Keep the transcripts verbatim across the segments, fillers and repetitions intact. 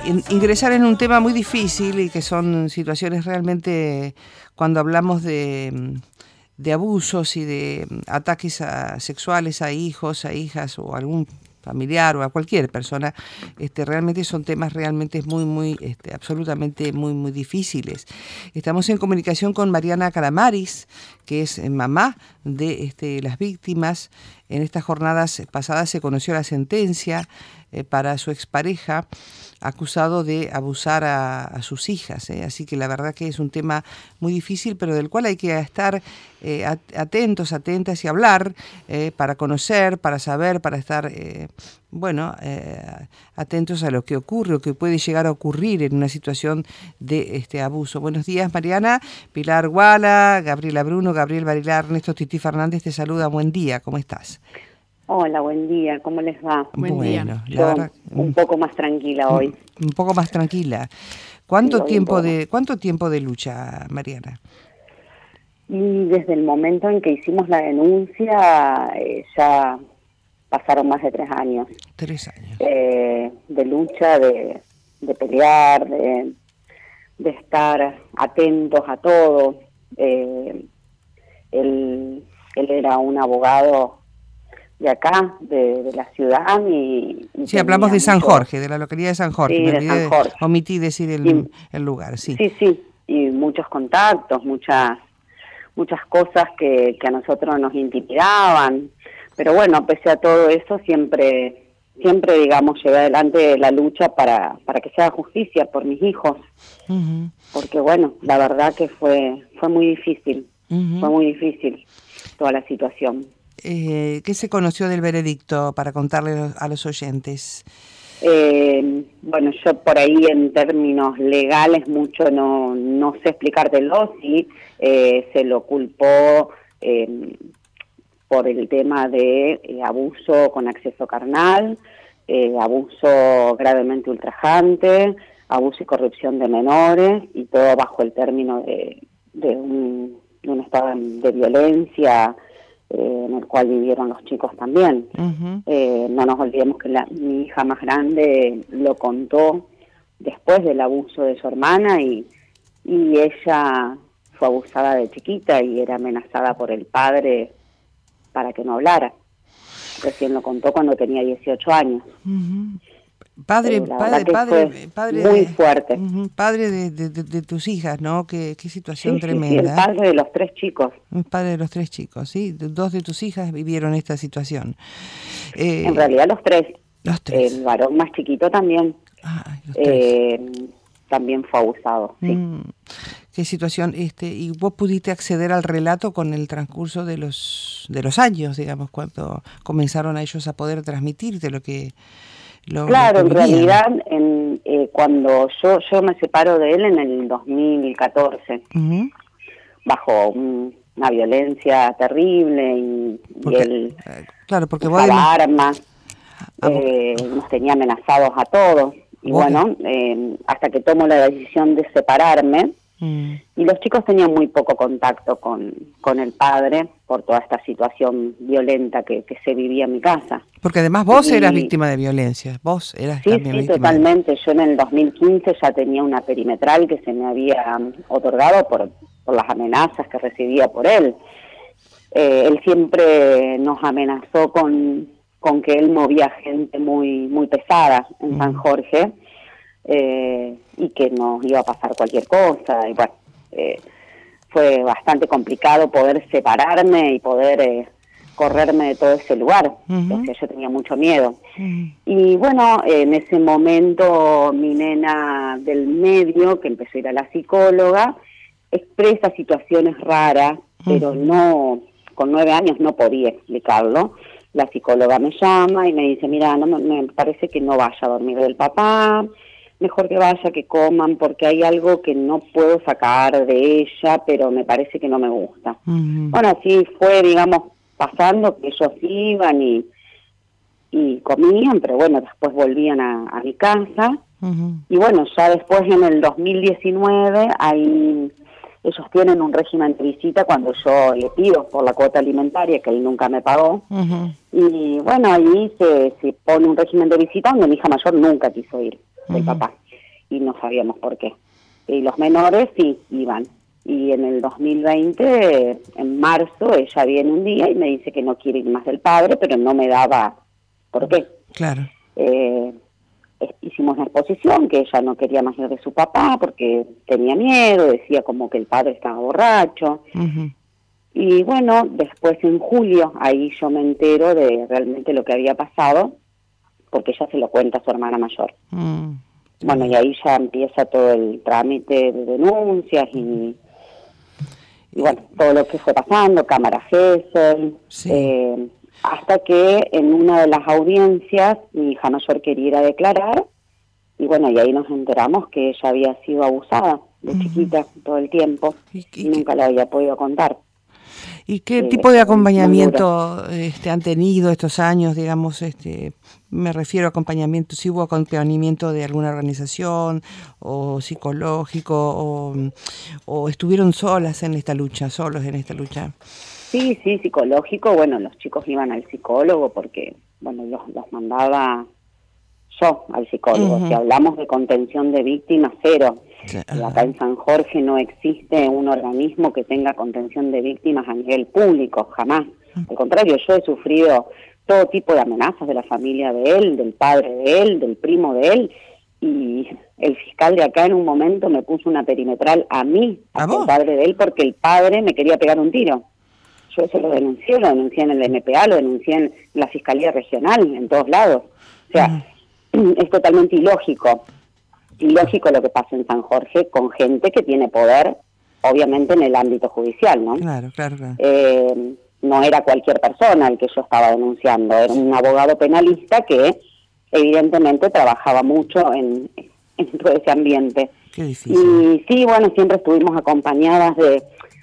in, ingresar en un tema muy difícil y que son situaciones realmente, cuando hablamos de, de abusos y de ataques a, sexuales a hijos, a hijas o a algún familiar o a cualquier persona, este, realmente son temas realmente muy, muy, este, absolutamente muy, muy difíciles. Estamos en comunicación con Mariana Calamaris, que es mamá de este, las víctimas. En estas jornadas pasadas se conoció la sentencia eh, para su expareja, acusado de abusar a, a sus hijas, ¿eh? Así que la verdad que es un tema muy difícil, pero del cual hay que estar eh, atentos, atentas y hablar eh, para conocer, para saber, para estar, eh, bueno, eh, atentos a lo que ocurre o que puede llegar a ocurrir en una situación de este abuso. Buenos días, Mariana. Pilar Guala, Gabriela Bruno, Gabriel Barilar, Ernesto Tití Fernández te saluda. Buen día, ¿cómo estás? Hola, buen día, ¿cómo les va? Buen bueno, día. La verdad, un poco más tranquila hoy. Un poco más tranquila. ¿Cuánto sí, tiempo de cuánto tiempo de lucha, Mariana? Y desde el momento en que hicimos la denuncia eh, ya pasaron más de tres años. Tres años. Eh, de lucha, de, de pelear, de, de estar atentos a todo. Eh, él, él era un abogado de acá, de, de la ciudad. Y, y sí, hablamos de San Jorge, de la localidad de San Jorge. Sí, Me de olvidé San Jorge. De, omití decir el, y, el lugar, sí. Sí, sí, y muchos contactos, muchas muchas cosas que, que a nosotros nos intimidaban. Pero bueno, pese a todo eso, siempre, siempre digamos, llevé adelante la lucha para, para que se haga justicia por mis hijos. Uh-huh. Porque bueno, la verdad que fue, fue muy difícil, uh-huh. fue muy difícil toda la situación. Eh, ¿Qué se conoció del veredicto para contarle a los oyentes? Eh, bueno, yo por ahí en términos legales mucho no, no sé explicártelo, sí, eh, se lo culpó eh, por el tema de eh, abuso con acceso carnal, eh, abuso gravemente ultrajante, abuso y corrupción de menores, y todo bajo el término de, de, un, de un estado de violencia Eh, en el cual vivieron los chicos también. Uh-huh. Eh, no nos olvidemos que la, mi hija más grande lo contó después del abuso de su hermana y, y ella fue abusada de chiquita y era amenazada por el padre para que no hablara. Recién lo contó cuando tenía dieciocho años. Uh-huh. Padre, eh, padre, padre, padre, muy fuerte. Uh-huh, padre de, de, de, de tus hijas, ¿no? Qué, qué situación sí, tremenda. Sí, sí, el padre de los tres chicos. El padre de los tres chicos, sí. Dos de tus hijas vivieron esta situación. Eh, en realidad los tres. Los tres. El varón más chiquito también. Ah, los tres. Eh, también fue abusado, sí. Mm, qué situación, este, y vos pudiste acceder al relato con el transcurso de los de los años, digamos, cuando comenzaron a ellos a poder transmitirte lo que Lo, claro, lo en realidad, en, eh, cuando yo yo me separo de él en el dos mil catorce, uh-huh. bajo un, una violencia terrible y, porque, y él eh, claro, porque usaba vos armas, ah, eh, nos tenía amenazados a todos. Y ¿vos? Bueno, eh, hasta que tomo la decisión de separarme, mm. y los chicos tenían muy poco contacto con, con el padre por toda esta situación violenta que, que se vivía en mi casa. Porque además vos y, eras víctima de violencia, vos eras sí, también sí, víctima. Totalmente. De... Yo en el dos mil quince ya tenía una perimetral que se me había otorgado por, por las amenazas que recibía por él. Eh, él siempre nos amenazó con, con que él movía gente muy, muy pesada en mm. San Jorge, eh, y que nos iba a pasar cualquier cosa. Y bueno, eh, fue bastante complicado poder separarme y poder eh, correrme de todo ese lugar. Uh-huh. O sea, yo tenía mucho miedo. Uh-huh. Y bueno, en ese momento mi nena del medio, que empezó a ir a la psicóloga, expresa situaciones raras, uh-huh. pero no, con nueve años no podía explicarlo. La psicóloga me llama y me dice, mira, no, me parece que no vaya a dormir del papá, mejor que vaya, que coman, porque hay algo que no puedo sacar de ella, pero me parece que no me gusta. Uh-huh. Bueno, así fue, digamos, pasando, que ellos iban y, y comían, pero bueno, después volvían a, a mi casa. Uh-huh. Y bueno, ya después en el dos mil diecinueve, ahí ellos tienen un régimen de visita cuando yo le pido por la cuota alimentaria, que él nunca me pagó. Uh-huh. Y bueno, ahí se, se pone un régimen de visita donde mi hija mayor nunca quiso ir, del uh-huh. papá. y no sabíamos por qué. Y los menores sí iban. Y en el dos mil veinte, en marzo, ella viene un día y me dice que no quiere ir más del padre, pero no me daba por qué. Claro. Eh, hicimos una exposición que ella no quería más ir de su papá porque tenía miedo, decía como que el padre estaba borracho. Uh-huh. Y bueno, después en julio, ahí yo me entero de realmente lo que había pasado, porque ella se lo cuenta a su hermana mayor. Uh-huh. Bueno, y ahí ya empieza todo el trámite de denuncias y, y bueno, todo lo que fue pasando, cámara Gesell, sí. eh, hasta que en una de las audiencias mi hija mayor quería ir a declarar, y bueno, y ahí nos enteramos que ella había sido abusada de uh-huh. chiquita todo el tiempo, y, y, y nunca la había podido contar. ¿Y qué eh, tipo de acompañamiento este, han tenido estos años, digamos, este, me refiero a acompañamiento, si hubo acompañamiento de alguna organización o psicológico o, o estuvieron solas en esta lucha, solos en esta lucha? Sí, sí, psicológico, bueno, los chicos iban al psicólogo porque, bueno, los, los mandaba yo al psicólogo. Uh-huh. Si hablamos de contención de víctimas, cero. Sí, uh-huh. Acá en San Jorge no existe un organismo que tenga contención de víctimas a nivel público, jamás. Uh-huh. Al contrario, yo he sufrido todo tipo de amenazas de la familia de él, del padre de él, del primo de él, y el fiscal de acá en un momento me puso una perimetral a mí, a el padre de él, porque el padre me quería pegar un tiro. Yo eso lo denuncié, lo denuncié en el M P A, lo denuncié en la Fiscalía Regional, en todos lados. O sea, uh-huh. es totalmente ilógico. Ilógico lo que pasa en San Jorge con gente que tiene poder, obviamente en el ámbito judicial, ¿no? Claro, claro, claro. Eh, no era cualquier persona el que yo estaba denunciando, era un abogado penalista que evidentemente trabajaba mucho en, en todo ese ambiente. Qué difícil. Y sí, bueno, siempre estuvimos acompañadas de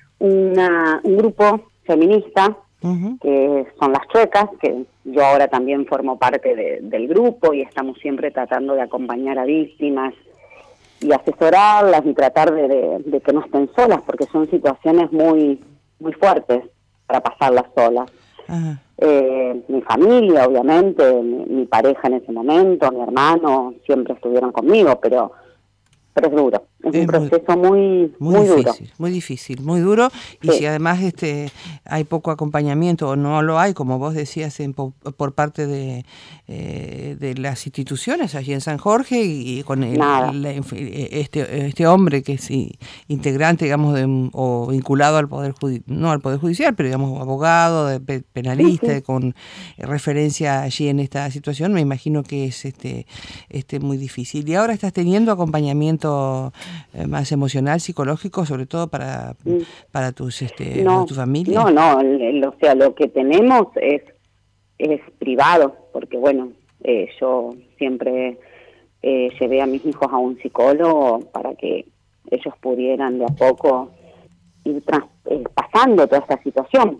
una, un grupo feminista, uh-huh. que son las Chuecas, que yo ahora también formo parte de, del grupo y estamos siempre tratando de acompañar a víctimas y asesorarlas y tratar de, de, de que no estén solas, porque son situaciones muy muy fuertes para pasarlas solas. Uh-huh. Eh, mi familia, obviamente, mi, mi pareja en ese momento, mi hermano, siempre estuvieron conmigo, pero pero es duro, es, es un proceso muy muy, muy duro. Difícil, muy difícil, muy duro, y sí. Si además este hay poco acompañamiento o no lo hay, como vos decías, en, por, por parte de, eh, de las instituciones allí en San Jorge y, y con el, el, este este hombre que es integrante, digamos, de, o vinculado al poder judi- no al poder judicial, pero digamos abogado, de, penalista, sí, sí. con referencia allí en esta situación, me imagino que es este este muy difícil. Y ahora estás teniendo acompañamiento más emocional, psicológico, sobre todo para para tus este no, para tu familia. No, no, el, o sea, lo que tenemos es es privado, porque bueno, eh, yo siempre eh, llevé a mis hijos a un psicólogo para que ellos pudieran de a poco ir tras, eh, pasando toda esta situación.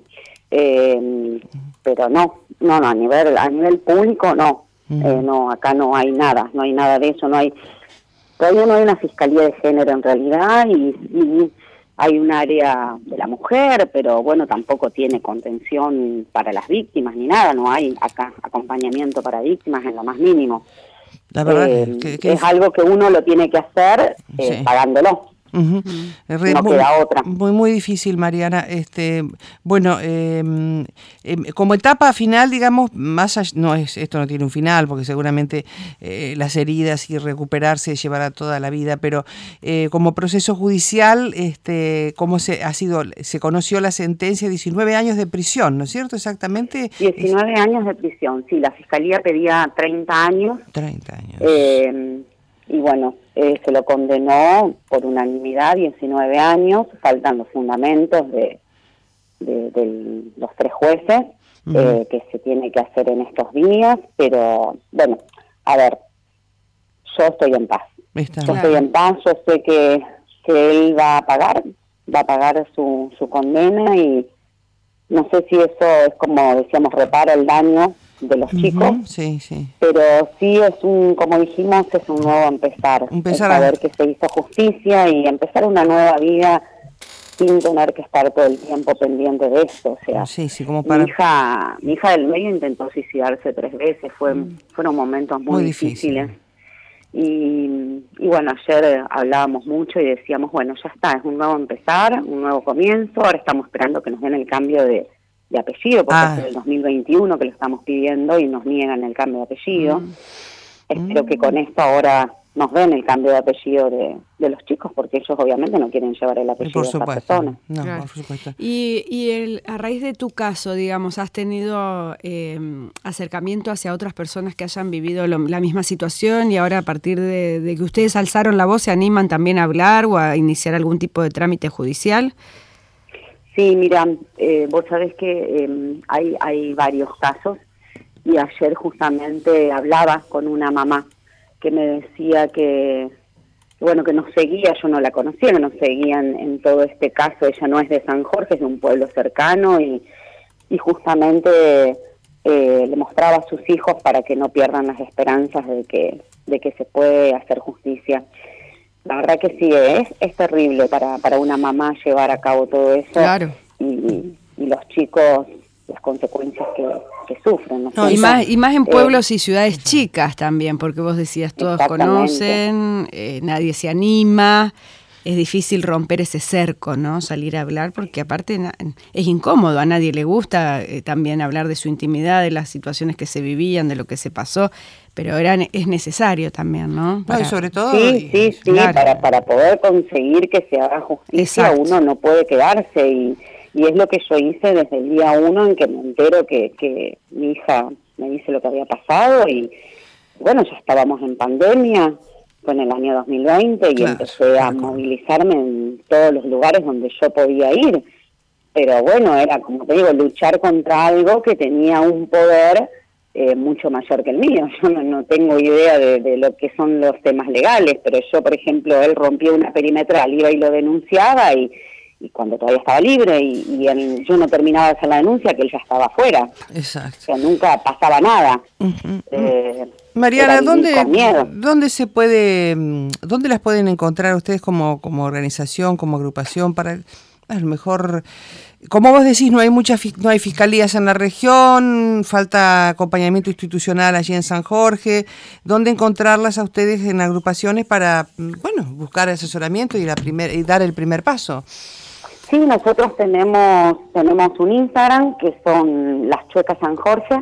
Eh, pero no, no, no, a nivel a nivel público no, uh-huh. eh, no, acá no hay nada, no hay nada de eso, no hay. Todavía no hay una fiscalía de género en realidad y, y hay un área de la mujer, pero bueno, tampoco tiene contención para las víctimas ni nada, no hay acá acompañamiento para víctimas en lo más mínimo. La verdad eh, que, que es, es algo que uno lo tiene que hacer eh, sí. pagándolo. Uh-huh. No muy, queda otra. Muy muy difícil, Mariana. Este, bueno, eh, eh, como etapa final, digamos, más allá, no es esto no tiene un final, porque seguramente eh, las heridas y recuperarse llevará toda la vida, pero eh, como proceso judicial, este, cómo se ha sido, se conoció la sentencia, diecinueve años de prisión, ¿no es cierto? Exactamente. diecinueve es... años de prisión, sí. La fiscalía pedía treinta años. treinta años. Eh, y bueno, eh, se lo condenó por unanimidad, diecinueve años, faltan los fundamentos de, de, de los tres jueces, uh-huh. eh, que se tiene que hacer en estos días, pero bueno, a ver, yo estoy en paz, Está yo claro. estoy en paz, yo sé que, que él va a pagar, va a pagar su, su condena y no sé si eso es como decíamos, repara el daño de los chicos, uh-huh, sí, sí. pero sí es un, como dijimos, es un nuevo empezar, empezar es saber a... que se hizo justicia y empezar una nueva vida sin tener que estar todo el tiempo pendiente de esto, o sea, sí, sí, como para... mi hija, mi hija del medio intentó suicidarse tres veces, fue, mm. fueron momentos muy, muy difíciles, difícil. Y, y bueno, ayer hablábamos mucho y decíamos, bueno, ya está, es un nuevo empezar, un nuevo comienzo, ahora estamos esperando que nos den el cambio de, de apellido, porque ah. es el dos mil veintiuno que lo estamos pidiendo y nos niegan el cambio de apellido. Mm. Espero mm. que con esto ahora nos den el cambio de apellido de, de los chicos, porque ellos obviamente no quieren llevar el apellido de esa persona. No, claro. por supuesto. Y, y el, a raíz de tu caso, digamos, ¿has tenido eh, acercamiento hacia otras personas que hayan vivido lo, la misma situación y ahora a partir de, de que ustedes alzaron la voz se animan también a hablar o a iniciar algún tipo de trámite judicial? Sí, mira, eh, vos sabés que eh, hay, hay varios casos y ayer justamente hablaba con una mamá que me decía que, bueno, que nos seguía, yo no la conocía, que nos seguían en todo este caso, ella no es de San Jorge, es de un pueblo cercano y, y justamente eh, le mostraba a sus hijos para que no pierdan las esperanzas de que, de que se puede hacer justicia. La verdad que sí, es, es terrible para, para una mamá llevar a cabo todo eso. Claro. Y, y los chicos, las consecuencias que, que sufren. ¿no? No, y, más, y más en pueblos eh, y ciudades chicas también, porque vos decías, todos conocen, eh, nadie se anima, es difícil romper ese cerco, ¿no? Salir a hablar, porque aparte na- es incómodo, a nadie le gusta eh, también hablar de su intimidad, de las situaciones que se vivían, de lo que se pasó, pero era, es necesario también, ¿no? Para... No, y sobre todo... Sí, sí, sí, claro. para, para poder conseguir que se haga justicia. Exacto. Uno no puede quedarse y... Y es lo que yo hice desde el día uno en que me entero que, que mi hija me dice lo que había pasado y bueno, ya estábamos en pandemia, fue en el año dos mil veinte y claro, empecé a movilizarme en todos los lugares donde yo podía ir. Pero bueno, era como te digo, luchar contra algo que tenía un poder eh, mucho mayor que el mío. Yo no, no tengo idea de, de lo que son los temas legales, pero yo, por ejemplo, él rompió una perimetral, iba y lo denunciaba y... y cuando todavía estaba libre y, y el, yo no terminaba de hacer la denuncia, que él ya estaba afuera. Exacto. O sea, nunca pasaba nada. Uh-huh. Eh, Mariana, ¿dónde, ¿dónde se puede, dónde las pueden encontrar ustedes como, como organización, como agrupación para, a lo mejor, como vos decís, no hay muchas, no hay fiscalías en la región, falta acompañamiento institucional allí en San Jorge, ¿dónde encontrarlas a ustedes en agrupaciones para, bueno, buscar asesoramiento y la primer, y dar el primer paso? Sí, nosotros tenemos tenemos un Instagram que son Las Chuecas San Jorge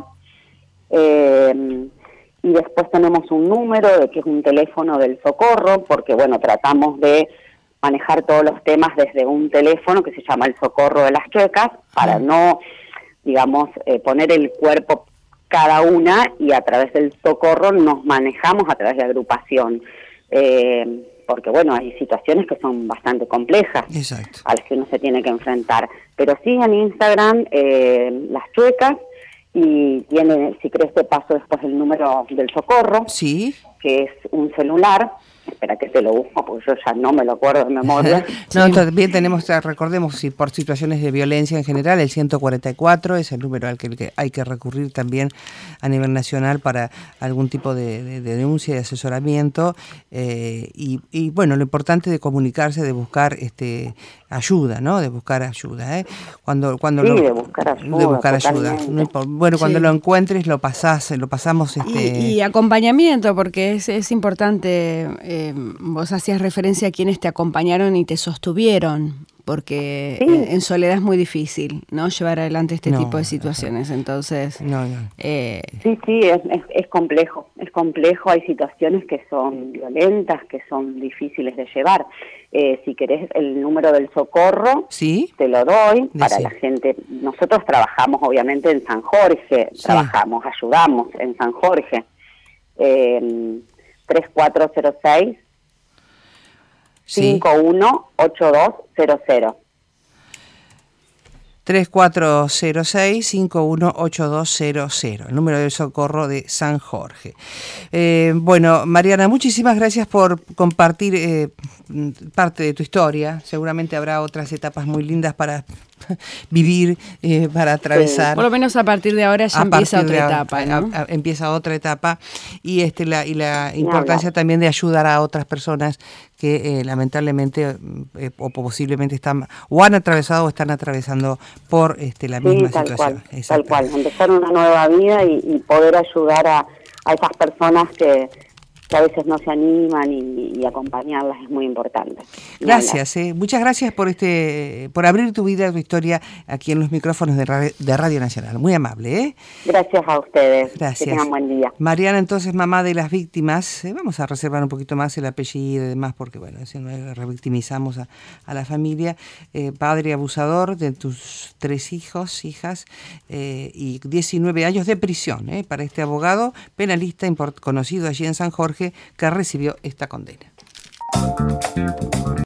eh, y después tenemos un número de que es un teléfono del socorro porque bueno, tratamos de manejar todos los temas desde un teléfono que se llama el Socorro de las Chuecas para no, digamos, eh, poner el cuerpo cada una y a través del socorro nos manejamos a través de agrupación. Eh, porque bueno, hay situaciones que son bastante complejas. Exacto. A las que uno se tiene que enfrentar. Pero sí en Instagram, eh, Las Chuecas, y tiene, si crees te paso después el número del socorro, sí, que es un celular. Espera que te lo busco, porque yo ya no me lo acuerdo de memoria. No, sí. También tenemos, recordemos, si por situaciones de violencia en general, el ciento cuarenta y cuatro es el número al que hay que recurrir también a nivel nacional para algún tipo de, de, de denuncia y de asesoramiento. Eh, y, y bueno, lo importante de comunicarse, de buscar este ayuda, ¿no? De buscar ayuda, ¿eh? Cuando, cuando sí, lo, de buscar ayuda. De buscar ayuda. No, bueno, cuando sí. lo encuentres, lo pasás, lo pasamos. Este... Y, y acompañamiento, porque es, es importante. Eh, vos hacías referencia a quienes te acompañaron y te sostuvieron, porque sí. en, en soledad es muy difícil, ¿no? Llevar adelante este no, tipo de situaciones. Entonces, no, no. Eh... sí, sí, es, es, es complejo, es complejo. Hay situaciones que son violentas, que son difíciles de llevar. Eh, si querés el número del socorro, ¿sí? Te lo doy de para sí. la gente. Nosotros trabajamos obviamente en San Jorge, sí. trabajamos, ayudamos en San Jorge. Eh, tres cuatro cero seis cinco uno ocho dos cero cero. tres cuatro cero seis cinco uno ocho dos cero cero, el número del socorro de San Jorge. Eh, bueno, Mariana, muchísimas gracias por compartir eh, parte de tu historia. Seguramente habrá otras etapas muy lindas para vivir, eh, para atravesar. Sí. Por lo menos a partir de ahora ya a empieza otra etapa, ¿no? A, a, empieza otra etapa y este la y la importancia no, no. también de ayudar a otras personas que eh, lamentablemente eh, o posiblemente están o han atravesado o están atravesando por este la sí, misma tal situación. Cual, tal cual, empezar una nueva vida y, y poder ayudar a, a esas personas que, que a veces no se animan y, y acompañarlas es muy importante. Gracias, eh. muchas gracias por este, por abrir tu vida, tu historia aquí en los micrófonos de Radio, de Radio Nacional. Muy amable, ¿eh? Gracias a ustedes. Gracias. Que tengan buen día. Mariana, entonces, mamá de las víctimas. Eh, vamos a reservar un poquito más el apellido y demás, porque bueno, si no revictimizamos a, a la familia. Eh, padre abusador de tus tres hijos, hijas, eh, y diecinueve años de prisión, eh, para este abogado penalista import- conocido allí en San Jorge, que recibió esta condena.